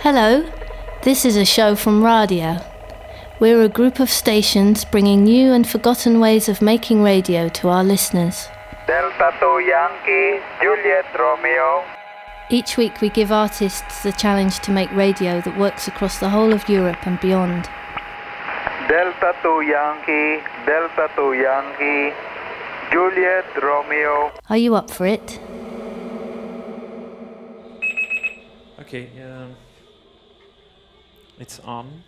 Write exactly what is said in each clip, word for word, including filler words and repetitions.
Hello, this is a show from Radio. We're a group of stations bringing new and forgotten ways of making radio to our listeners. Delta two Yankee, Juliet Romeo. Each week we give artists the challenge to make radio that works across the whole of Europe and beyond. Delta two Yankee, Delta two Yankee, Juliet Romeo. Are you up for it? Okay, um, it's on.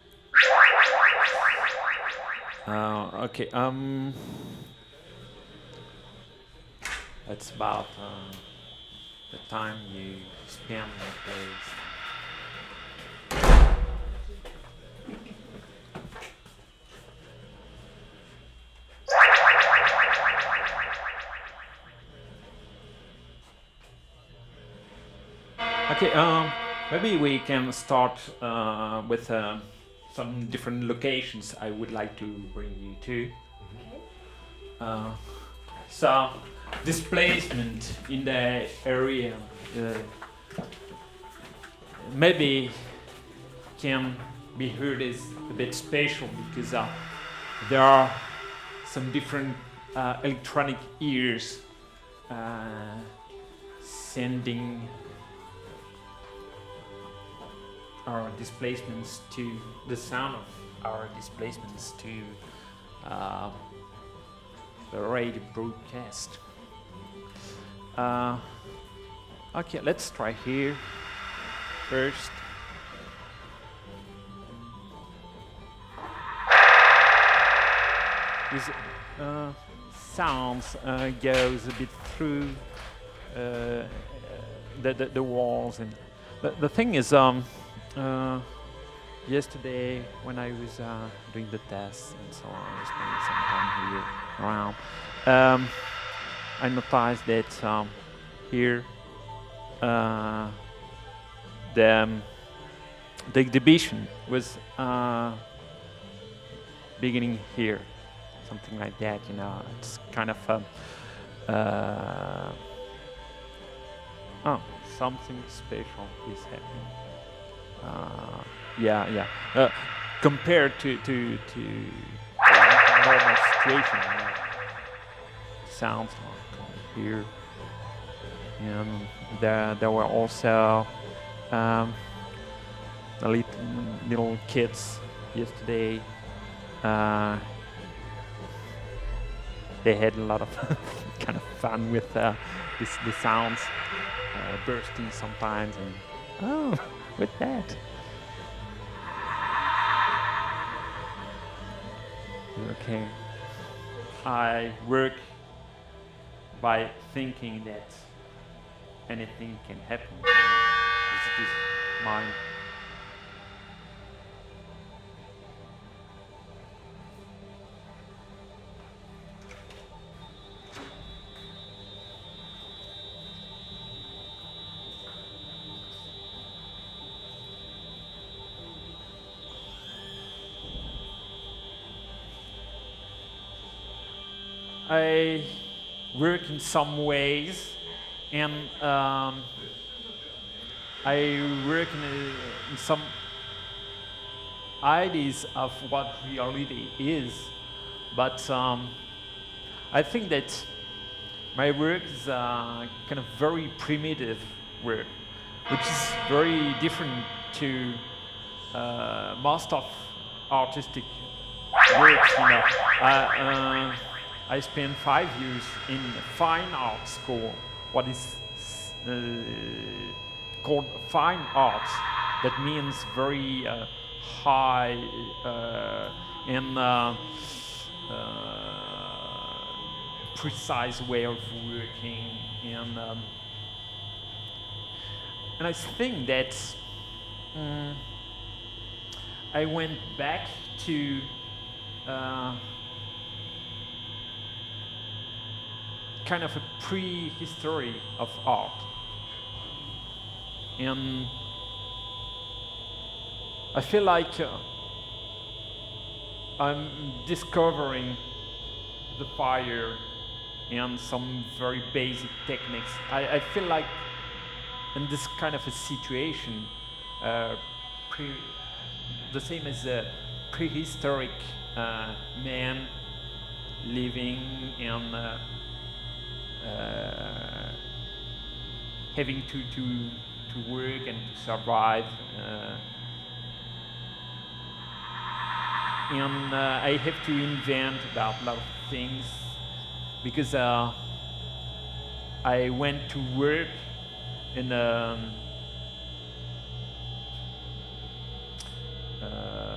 Uh, okay, um, it's about uh, the time you spend with those. Okay, um, maybe we can start uh, with uh, some different locations I would like to bring you to. Uh, so, displacement in the area uh, maybe can be heard as a bit special because uh, there are some different uh, electronic ears uh, sending our displacements to the sound of our displacements to uh, the radio broadcast. Uh, okay, let's try here first. This uh, sounds uh, goes a bit through uh, the, the the walls, and the, the thing is um. Uh, yesterday, when I was uh, doing the tests and so on, I was spending some time here around. Um, I noticed that um, here uh, the um, the exhibition was uh, beginning here, something like that. You know, it's kind of um, uh, oh, something special is happening. Uh, yeah, yeah. Uh, compared to to to the normal situation, you know, sounds like here. And there there were also um, the little, little kids yesterday. Uh, they had a lot of kind of fun with uh, this the sounds uh, bursting sometimes, and oh. With that. Okay. I work by thinking that anything can happen. This is mine. I work in some ways, and um, I work in, a, in some ideas of what reality is, but um, I think that my work is uh, kind of very primitive work, which is very different to uh, most of artistic works, you know. Uh, uh, I spent five years in fine art school, what is uh, called fine art. That means very uh, high uh, and uh, uh, precise way of working, and um, and I think that um, I went back to. Uh, kind of a prehistory of art, and I feel like uh, I'm discovering the fire and some very basic techniques. I, I feel like in this kind of a situation, uh, pre the same as a prehistoric uh, man living and uh, uh, having to, to, to work and to survive. Uh, and uh, I have to invent about a lot of things because uh, I went to work in a uh,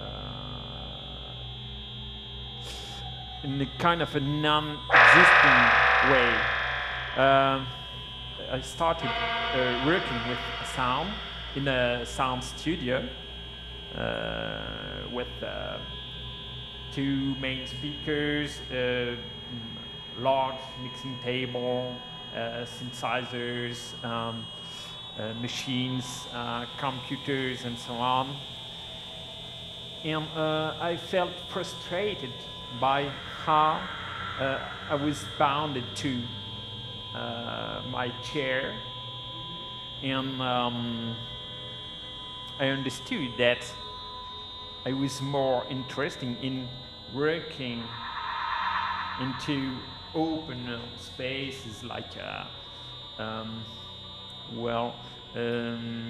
in a kind of a non-existing way. Uh, I started uh, working with sound in a sound studio uh, with uh, two main speakers, uh, large mixing table, uh, synthesizers, um, uh, machines, uh, computers, and so on. And uh, I felt frustrated by how uh, I was bounded to uh, my chair, and um, I understood that I was more interested in working into open uh, spaces like, uh, um, well, um,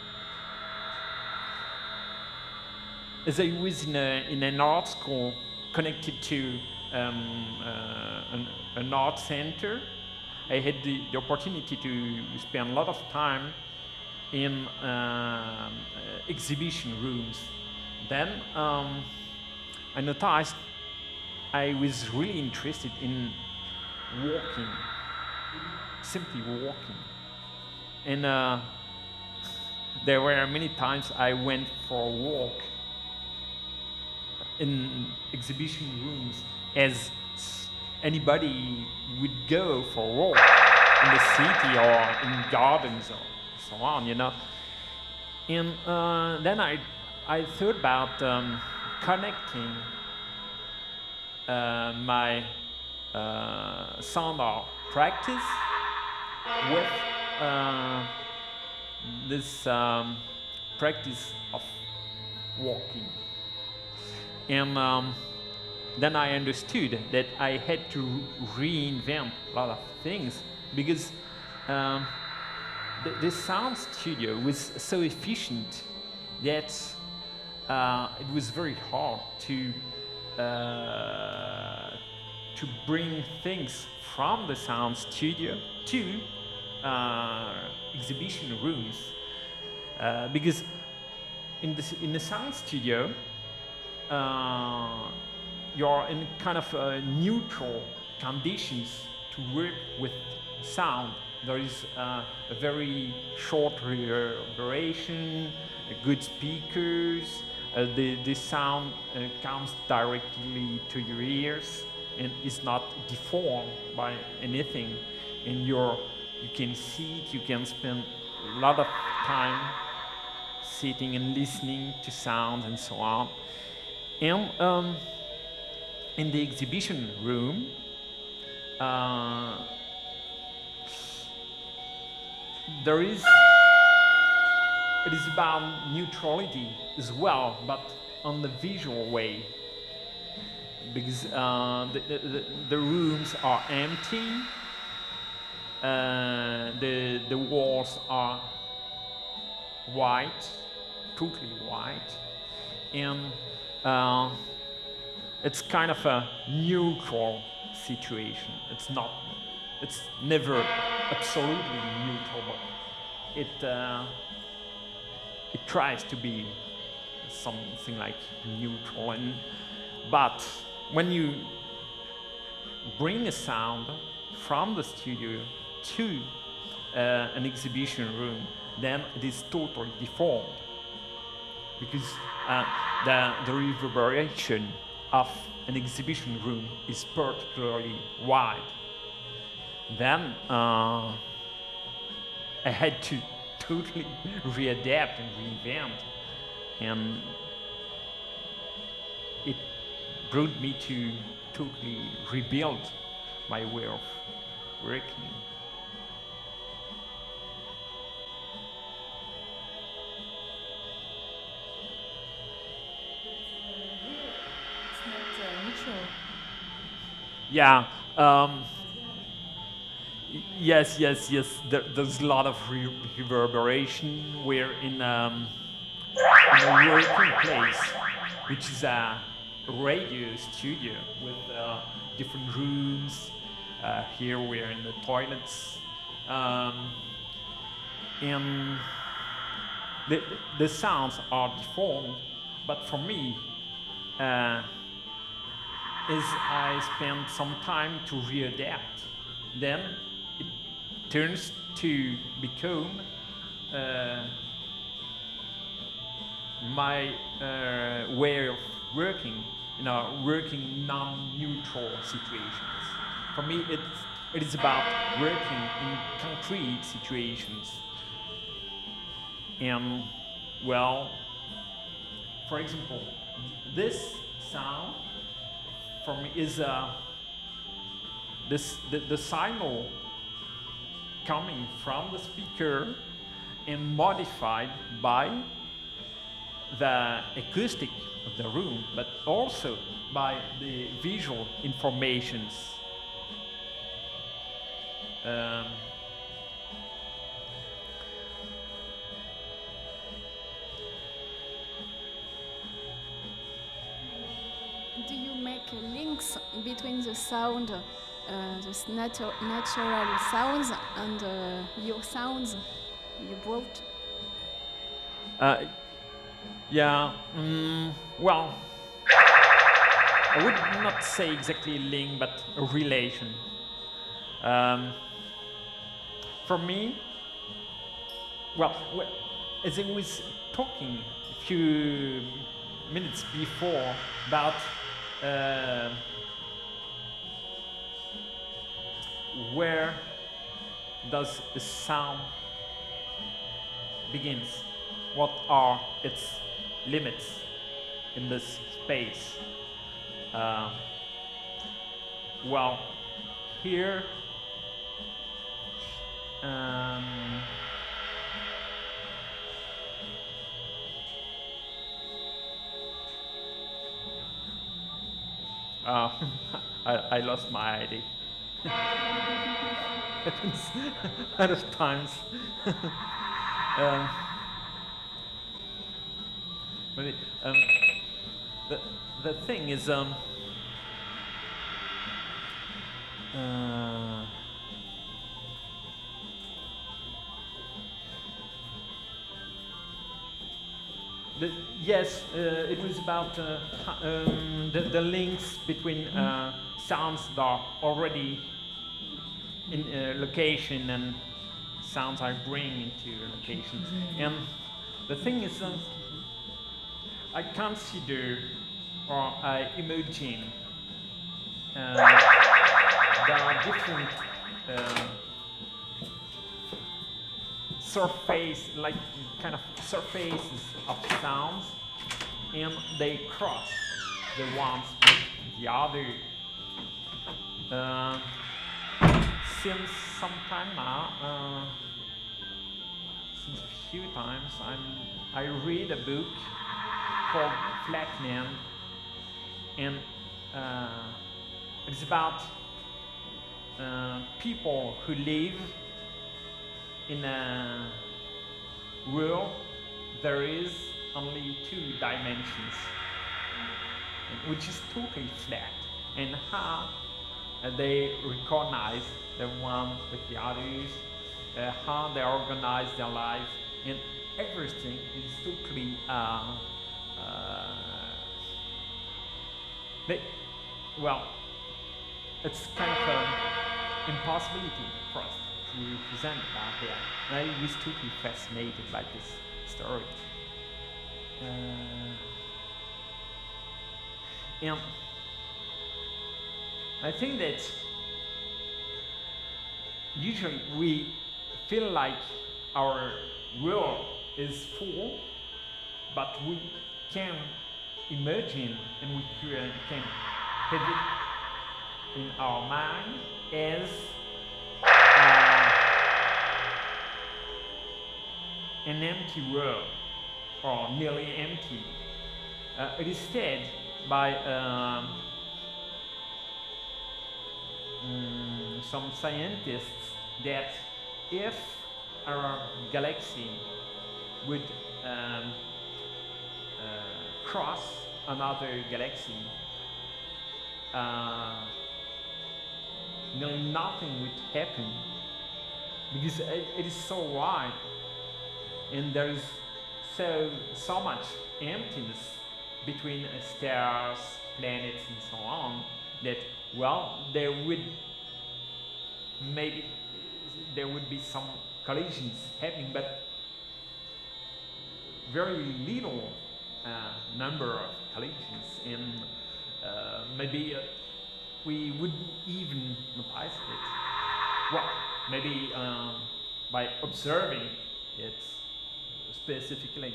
as I was in, a, in an art school connected to um, uh, an, an art center, I had the, the opportunity to spend a lot of time in um, uh, exhibition rooms. Then um, I noticed I was really interested in walking, simply walking. And uh, there were many times I went for a walk in exhibition rooms as anybody would go for a walk in the city or in gardens or so on, you know. And uh, then I, I thought about um, connecting uh, my uh, sound art practice with uh, this um, practice of walking. And um, then I understood that I had to reinvent a lot of things because um, the, the sound studio was so efficient that uh, it was very hard to uh, to bring things from the sound studio to uh, exhibition rooms uh, because in the in the sound studio uh, you're in kind of uh, neutral conditions to work with sound. There is uh, a very short reverberation, good speakers, uh, the, the sound uh, comes directly to your ears and is not deformed by anything. And you're, you can see it, you can spend a lot of time sitting and listening to sounds and so on. And um, in the exhibition room, uh, there is, it is about neutrality as well, but on the visual way, because uh, the, the, the rooms are empty, uh, the, the walls are white, totally white, and uh, it's kind of a neutral situation. It's not, it's never absolutely neutral, but it uh, it tries to be something like neutral. And but when you bring a sound from the studio to uh, an exhibition room, then it is totally deformed because uh, the the reverberation of an exhibition room is particularly wide. Then uh, I had to totally readapt and reinvent, and it brought me to totally rebuild my way of working. Yeah. Um, y- yes, yes, yes. There, there's a lot of re- reverberation. We're in, um, in a working place, which is a radio studio with uh, different rooms. Uh, here we're in the toilets. Um, and the, the sounds are deformed, but for me, uh, is I spend some time to readapt. Then it turns to become uh, my uh, way of working, you know, working non-neutral situations. For me, it's, it is about working in concrete situations. And, well, for example, this sound for me is uh, this the, the signal coming from the speaker and modified by the acoustic of the room, but also by the visual informations. Um, Do you make uh, links between the sound, uh, the s- natu- natural sounds, and uh, your sounds you brought? uh, yeah, mm, well, I would not say exactly a link, but a relation. Um, for me, well, wh- as I was talking a few minutes before about uh, where does a sound begins, what are its limits in this space. Uh, well, here um, uh, I, I lost my idea. Happens a lot of times. um, but it, um, the, the thing is, um, uh, the, yes, uh, it was about uh, ho- um, the, the links between uh, sounds that are already in uh, location and sounds I bring into locations. And the thing is, um, I consider or I imagine uh, there are different uh, surface, like kind of surfaces of sounds, and they cross the ones with the other. Uh, since some time now, uh, since a few times, I'm I read a book called Flatland, and uh, it's about uh, people who live in a world there is only two dimensions, which is totally flat, and how uh, they recognize the one with the others, uh, how they organize their life, and everything is totally uh, uh, they, well, it's kind of an impossibility for us to represent that here. And I was totally fascinated by this story. Uh, and I think that usually we feel like our world is full, but we can imagine and we can can have it in our mind as uh, an empty world or nearly empty. Uh, it is said by um, um, some scientists that if our galaxy would um, uh, cross another galaxy, uh, no, nothing would happen, because it, it is so wide and there is so so much emptiness between uh, stars, planets, and so on, that, well, there would maybe there would be some collisions happening, but very little uh, number of collisions, and uh, maybe uh, we wouldn't even notice it. Well, maybe um, by observing it specifically,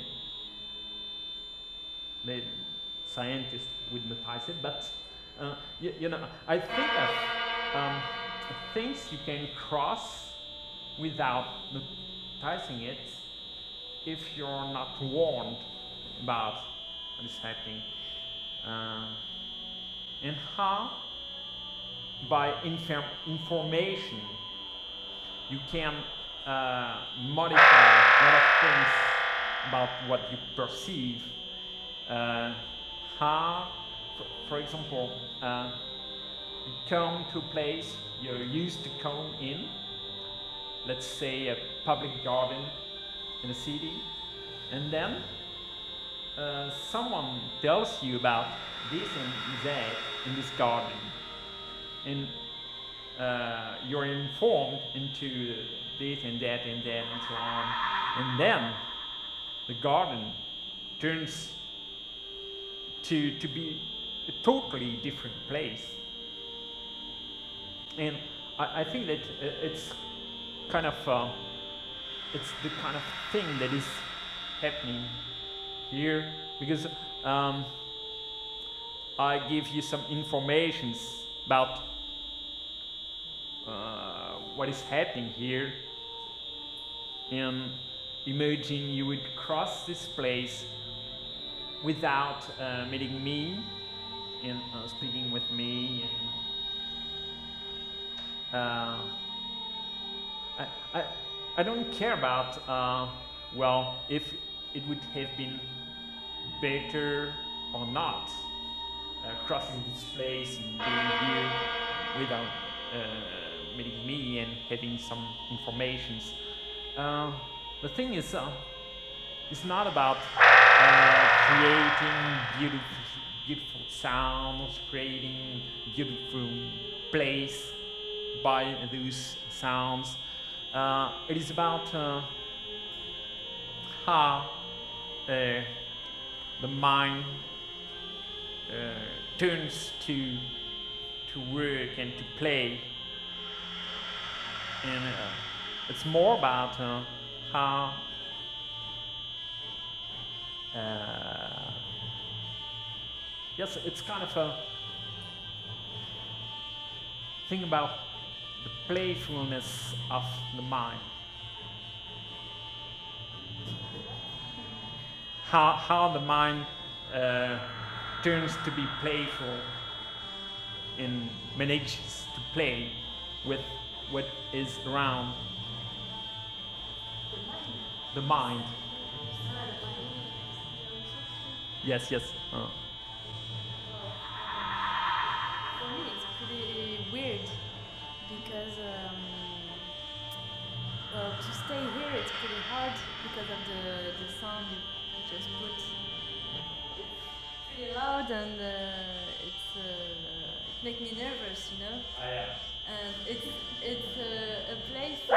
the scientists would notice it, but uh, you, you know, I think of um, things you can cross without noticing it if you're not warned about what is happening, uh, and how by inform information you can uh, modify a lot of things about what you perceive. Uh, how, for, for example, uh, you come to a place you're used to come in, let's say a public garden in a city, and then uh, someone tells you about this and that in this garden, and uh, you're informed into this and that and that and so on, and then the garden turns to to be a totally different place. And I, I think that it's kind of uh, it's the kind of thing that is happening here, because um, I give you some informations about uh, what is happening here, and imagine you would cross this place without uh, meeting me and uh, speaking with me, and uh, I, I, I don't care about uh, well, if it would have been better or not uh, crossing this place and being here without uh, meeting me and having some informations. Uh, the thing is, uh, it's not about uh, creating beautiful, beautiful sounds, creating beautiful place by those sounds. Uh, it is about uh, how uh, the mind uh, turns to to work and to play, and uh, it's more about uh, how uh, yes, it's kind of a thing about the playfulness of the mind. How, how the mind uh, turns to be playful and manages to play with what is around the mind. Yes, yes. Uh. For me, it's pretty weird because, um, well, to stay here it's pretty hard because of the, the sound you just put. It's pretty loud and uh, it's uh, it makes me nervous, you know. Oh, yeah. And it's it's uh, a place where,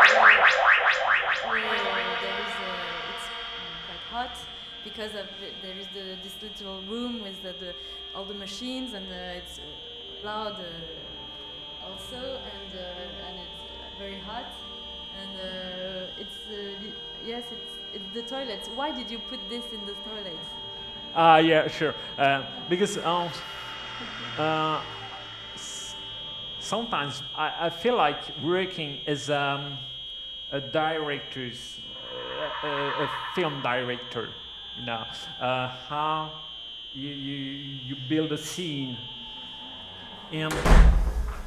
where there is a, it's quite hot because of the, there is the, this little room with the, the all the machines, and uh, it's uh, loud uh, also, and uh, and it's uh, very hot, and uh, it's uh, the, yes, it's it's the toilets. Why did you put this in the toilets? Ah, uh, yeah, sure. Uh, because um, uh, s- sometimes I, I feel like working as um, a director's, uh, a, a film director. You know, uh, how you, you you build a scene, and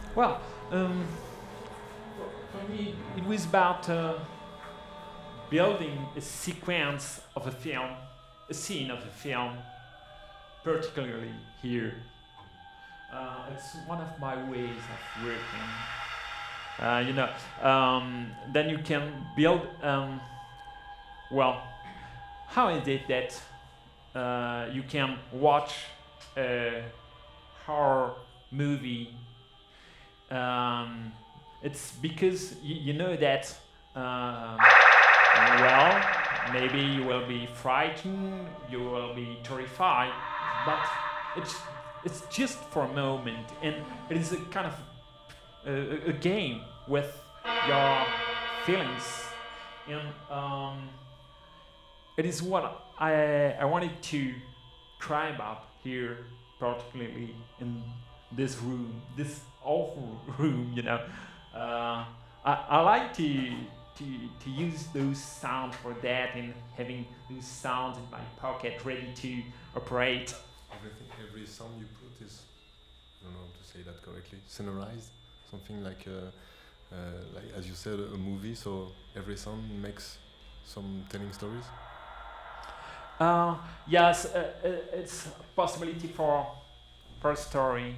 Well, um, for me, it was about uh, building a sequence of a film, a scene of a film, particularly here. Uh, it's one of my ways of working. Uh, you know, um, then you can build. Um, well, how is it that uh, you can watch a horror movie? Um, it's because y- you know that. Uh, well, maybe you will be frightened, you will be terrified, but it's it's just for a moment, and it is a kind of a, a game with your feelings, and um, it is what I I wanted to try about here, particularly in this room, this awful room. You know, uh, I I like to. To, to use those sounds for that, and having those sounds in my pocket ready to operate. Everything, every sound you put is, I don't know how to say that correctly, sonorized, something like, uh, uh, like as you said, a movie. So every sound makes some telling stories. Uh, yes, uh, uh, it's a possibility for for a story,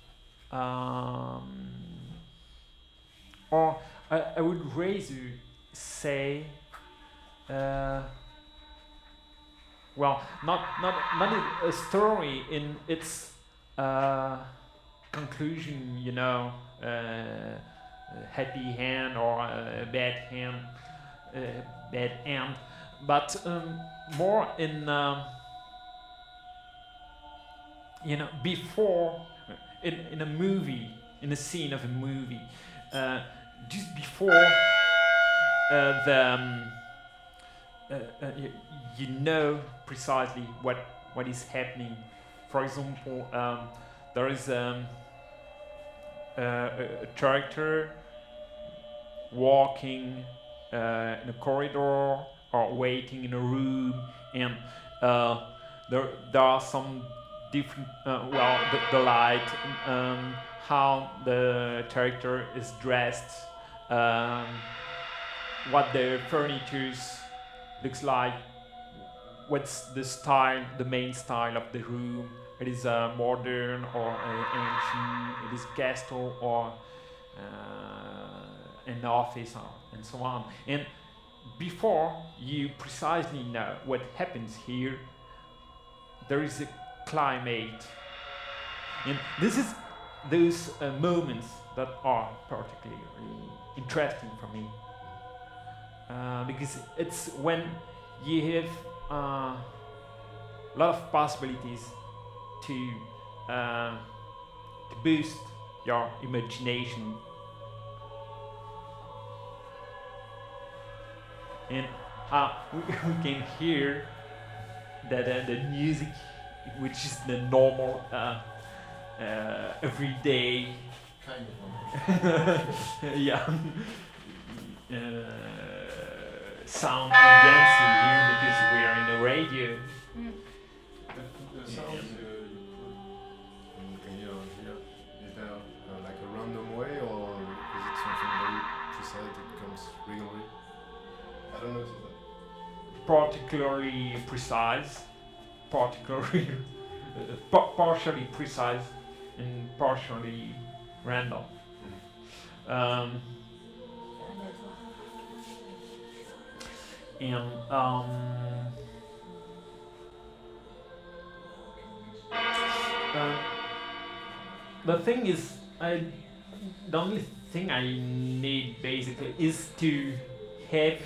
um, or I, I would raise you. Say, uh, well, not not not a, a story in its uh, conclusion, you know, uh, a happy end or a bad end, uh, bad end, but um, more in, um, you know, before in in a movie, in a scene of a movie, uh, just before. Uh, the, um, uh, uh, you, you know precisely what what is happening. For example, um, there is um, uh, a, a character walking uh, in a corridor or waiting in a room, and uh, there there are some different. Uh, well, the, the light, um, how the character is dressed. Um, what the furniture looks like, what's the style, the main style of the room. It is uh, modern or uh, ancient, it is castle or uh, an office or, and so on. And before you precisely know what happens here, there is a climate. And this is those uh, moments that are particularly interesting for me. Uh, because it's when you have uh, a lot of possibilities to, uh, to boost your imagination, and uh, we, we can hear that uh, the music, which is the normal, uh, uh, everyday, Kind of. yeah. Uh, sound and dancing here because we are in the radio. Mm. The, the sounds uh, you put in, in here, here, is there uh, like a random way, or is it something very precise that comes regularly? I don't know if it's Particularly precise, particularly uh, pa- partially precise, and partially random. Um, and um, uh, the thing is, I the only thing I need basically is to have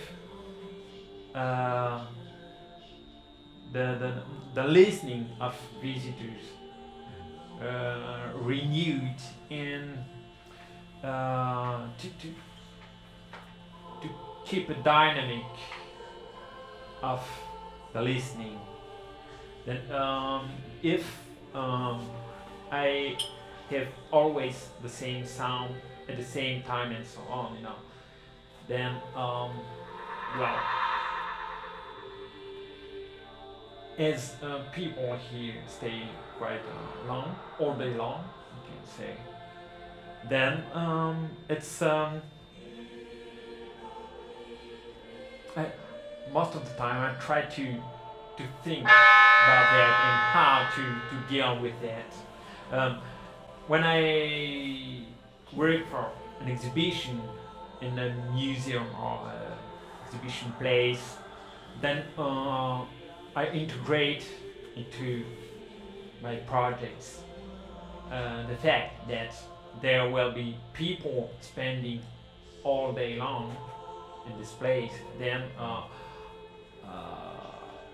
uh, the, the the listening of visitors uh, renewed and uh, to, to to keep a dynamic of the listening. That um, if um, I have always the same sound at the same time and so on, you know, then um, well, as uh, people here stay quite uh, long, all day long, you can say, then um, it's um, I, most of the time I try to to think about that and how to, to deal with that. Um, when I work for an exhibition in a museum or a exhibition place, then uh, I integrate into my projects uh, the fact that there will be people spending all day long in this place. Then uh, uh,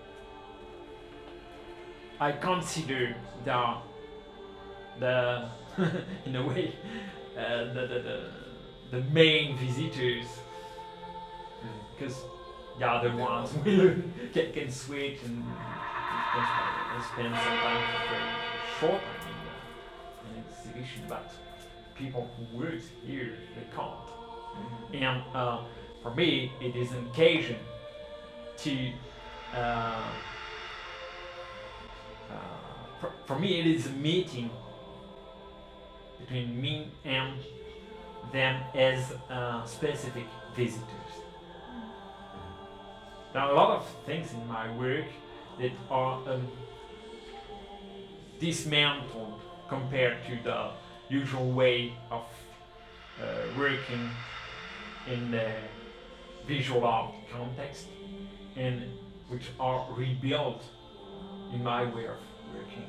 I consider the the in a way uh, the, the, the the main visitors, because the other ones will can, can switch and, and spend some time very short time in the, in the exhibition, but people who work here they can't. Mm-hmm. And uh, for me it is an occasion to uh, uh, for, for me it is a meeting between me and them as uh, specific visitors. There are a lot of things in my work that are um, dismantled compared to the usual way of uh, working in the visual art context, and which are rebuilt in my way of working.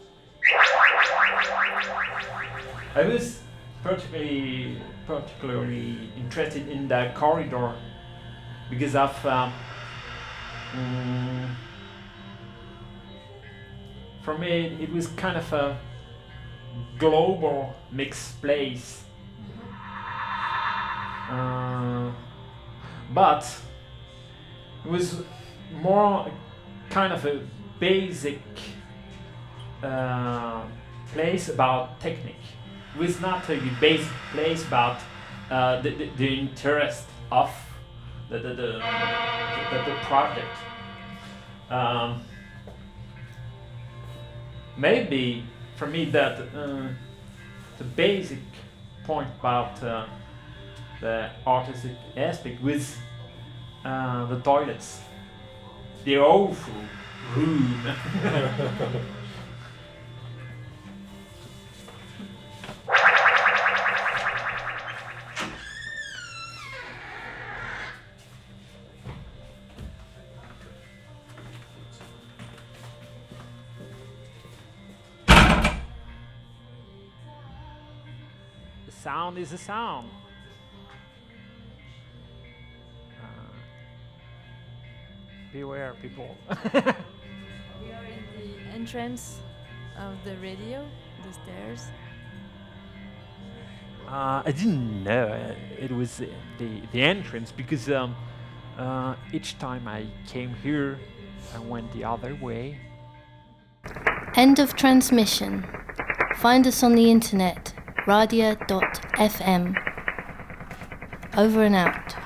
I was particularly particularly interested in the corridor because of um, mm, for me it was kind of a global mixed place, uh, but it was more kind of a basic uh, place about technique. It was not a basic place about uh, the, the, the interest of the, the, the, the, the project. Um, maybe for me that uh, the basic point about uh, the artistic aspect was uh, the toilets, the awful room. Sound is a sound. Uh, beware, people. We are in the entrance of the radio, the stairs. Uh, I didn't know uh, it was uh, the the entrance because um, uh, each time I came here, I went the other way. End of transmission. Find us on the internet. radia dot f m. Over and out.